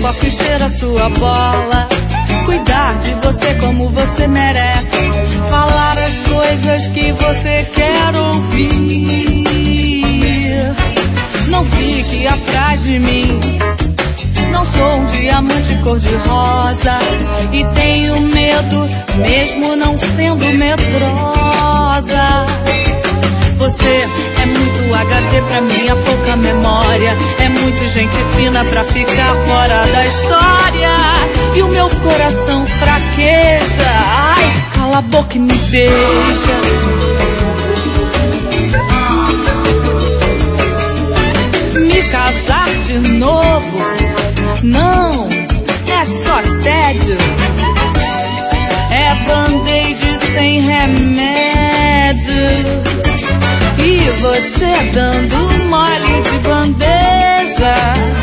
posso encher a sua bola, cuidar de você como você merece, falar as coisas que você quer ouvir. Não fique atrás de mim, não sou um diamante cor-de-rosa e tenho medo, mesmo não sendo medrosa. Você é muito HD pra minha pouca memória, é muito gente fina pra ficar fora da história. E o meu coração fraqueja, ai, cala a boca e me beija. Me casar de novo, não, é só tédio, é band-aid sem remédio. E você dando mole de bandeja.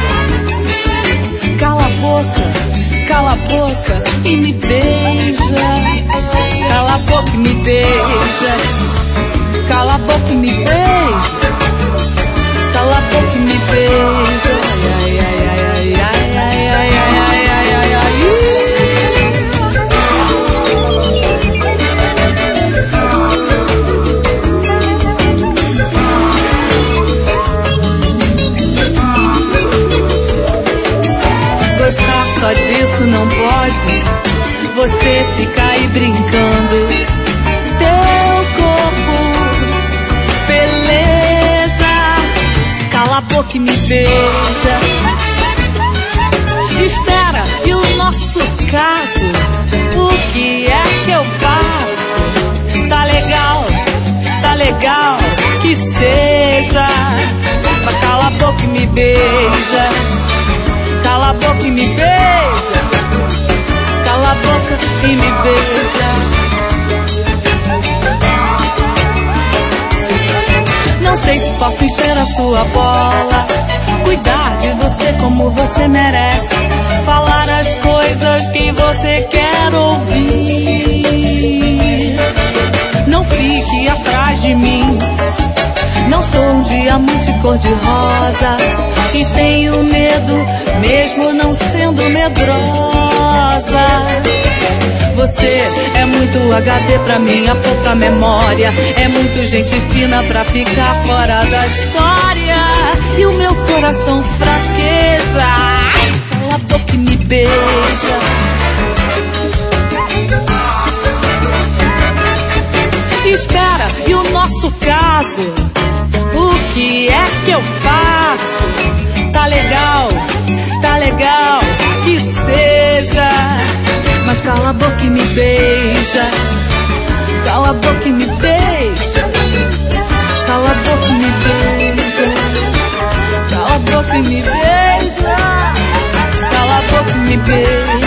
Cala a boca e me beija. Cala a boca e me beija. Cala a boca e me beija. Cala a boca e me beija. Ai, ai, ai, ai, ai, ai, ai, ai, ai, ai, ai. Gostar só disso não pode, você fica aí brincando. Teu corpo peleja, cala a boca e me beija. Espera, e o nosso caso, o que é que eu faço? Tá legal, que seja, mas cala a boca e me beija. Cala a boca e me beija. Cala a boca e me beija. Não sei se posso encher a sua bola, cuidar de você como você merece, falar as coisas que você quer ouvir. Não fique atrás de mim, não sou um diamante cor-de-rosa e tenho medo, mesmo não sendo medrosa. Você é muito HD pra minha pouca memória, é muito gente fina pra ficar fora da história. E o meu coração fraqueja, ai, cala a boca e me beija. Espera, e o nosso caso, o que é que eu faço? Tá legal, que seja, mas cala a boca e me beija. Cala a boca e me beija. Cala a boca e me beija. Cala a boca e me beija. Cala a boca e me beija.